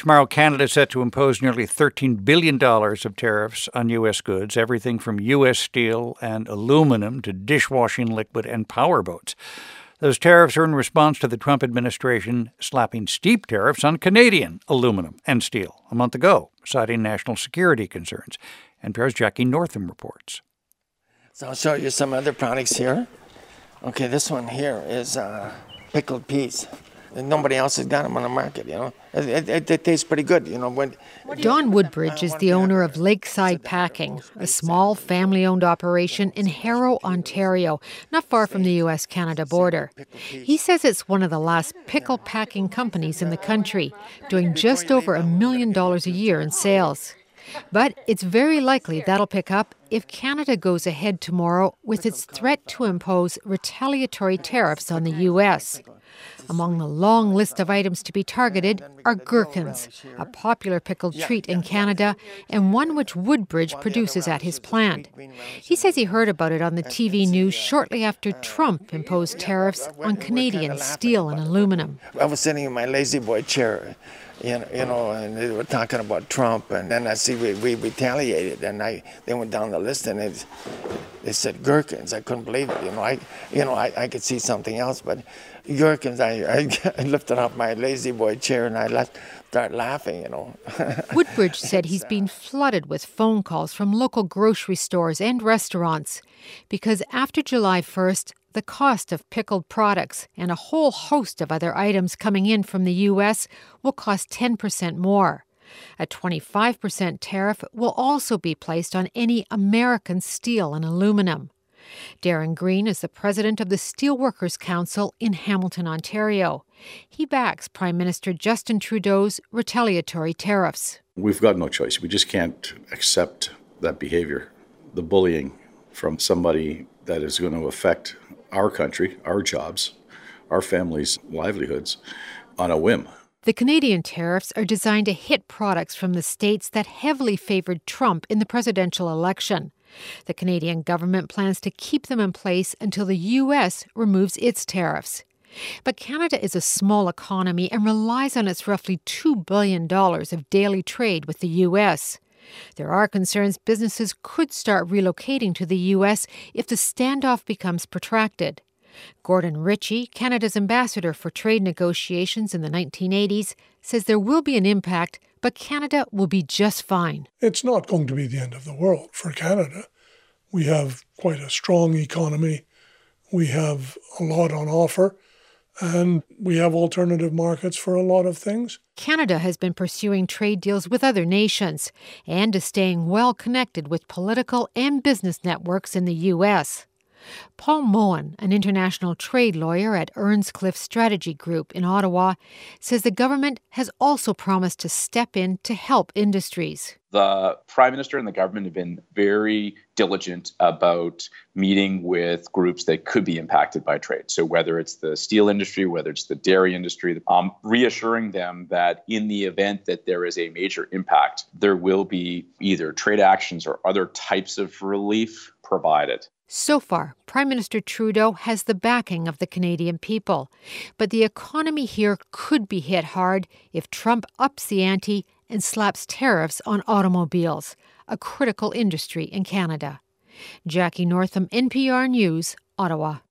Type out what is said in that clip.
Tomorrow, Canada is set to impose nearly $13 billion of tariffs on U.S. goods, everything from U.S. steel and aluminum to dishwashing liquid and powerboats. Those tariffs are in response to the Trump administration slapping steep tariffs on Canadian aluminum and steel a month ago, citing national security concerns. NPR's Jackie Northam reports. So I'll show you some other products here. Okay, this one here is pickled peas. And nobody else has got them on the market, you know. It tastes pretty good, you know. Don Woodbridge is the owner of Lakeside Packing, a small family-owned operation in Harrow, Ontario, not far from the U.S.-Canada border. He says it's one of the last pickle packing companies in the country, doing just over $1 million a year in sales. But it's very likely that'll pick up if Canada goes ahead tomorrow with its threat to impose retaliatory tariffs on the U.S. Among the long list of items to be targeted are gherkins, a popular pickled treat in Canada and one which Woodbridge produces at his plant. He says he heard about it on the TV news shortly after Trump imposed tariffs on Canadian steel and aluminum. I was sitting in my lazy boy chair, you know, and they were talking about Trump, and then I see we retaliated, and they went down the list, and they said gherkins. I couldn't believe it, I could see something else, but gherkins, I lifted off my lazy boy chair, and I started laughing, you know. Woodbridge said he's been flooded with phone calls from local grocery stores and restaurants because after July 1st, the cost of pickled products and a whole host of other items coming in from the U.S. will cost 10% more. A 25% tariff will also be placed on any American steel and aluminum. Darren Green is the president of the Steelworkers Council in Hamilton, Ontario. He backs Prime Minister Justin Trudeau's retaliatory tariffs. We've got no choice. We just can't accept that behavior, the bullying from somebody that is going to affect our country, our jobs, our families' livelihoods on a whim. The Canadian tariffs are designed to hit products from the states that heavily favored Trump in the presidential election. The Canadian government plans to keep them in place until the U.S. removes its tariffs. But Canada is a small economy and relies on its roughly $2 billion of daily trade with the U.S. There are concerns businesses could start relocating to the U.S. if the standoff becomes protracted. Gordon Ritchie, Canada's ambassador for trade negotiations in the 1980s, says there will be an impact, but Canada will be just fine. It's not going to be the end of the world for Canada. We have quite a strong economy. We have a lot on offer. And we have alternative markets for a lot of things. Canada has been pursuing trade deals with other nations and is staying well connected with political and business networks in the U.S. Paul Mohan, an international trade lawyer at Earnscliffe Strategy Group in Ottawa, says the government has also promised to step in to help industries. The Prime Minister and the government have been very diligent about meeting with groups that could be impacted by trade. So whether it's the steel industry, whether it's the dairy industry, reassuring them that in the event that there is a major impact, there will be either trade actions or other types of relief provided. So far, Prime Minister Trudeau has the backing of the Canadian people. But the economy here could be hit hard if Trump ups the ante and slaps tariffs on automobiles, a critical industry in Canada. Jackie Northam, NPR News, Ottawa.